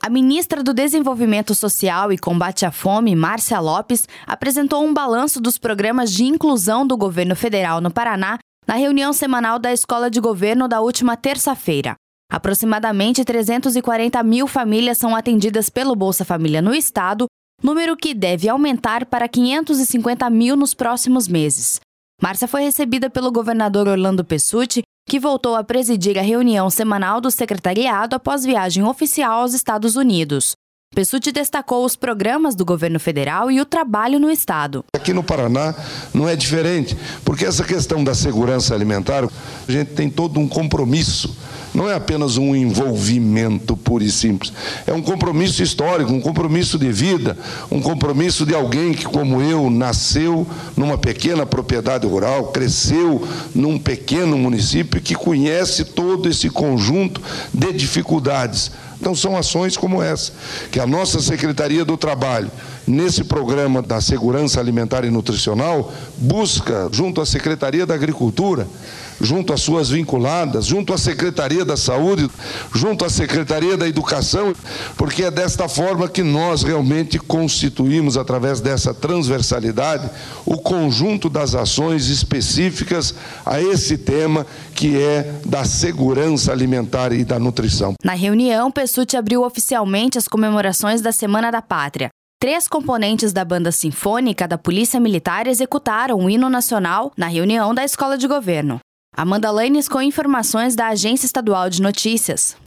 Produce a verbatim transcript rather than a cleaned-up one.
A ministra do Desenvolvimento Social e Combate à Fome, Márcia Lopes, apresentou um balanço dos programas de inclusão do governo federal no Paraná na reunião semanal da Escola de Governo da última terça-feira. Aproximadamente trezentas e quarenta mil famílias são atendidas pelo Bolsa Família no estado, número que deve aumentar para quinhentos e cinquenta mil nos próximos meses. Márcia foi recebida pelo governador Orlando Pessutti, que voltou a presidir a reunião semanal do secretariado após viagem oficial aos Estados Unidos. Pessutti destacou os programas do governo federal e o trabalho no estado. Aqui no Paraná não é diferente, porque essa questão da segurança alimentar, a gente tem todo um compromisso. Não é apenas um envolvimento puro e simples. É um compromisso histórico, um compromisso de vida, um compromisso de alguém que, como eu, nasceu numa pequena propriedade rural, cresceu num pequeno município e que conhece todo esse conjunto de dificuldades. Então, são ações como essa, que a nossa Secretaria do Trabalho, nesse programa da Segurança Alimentar e Nutricional, busca, junto à Secretaria da Agricultura, junto às suas vinculadas, junto à Secretaria da Saúde, junto à Secretaria da Educação, porque é desta forma que nós realmente constituímos, através dessa transversalidade, o conjunto das ações específicas a esse tema que é da segurança alimentar e da nutrição. Na reunião, Pessutti abriu oficialmente as comemorações da Semana da Pátria. Três componentes da Banda Sinfônica da Polícia Militar executaram o hino nacional na reunião da Escola de Governo. Amanda Lanes com informações da Agência Estadual de Notícias.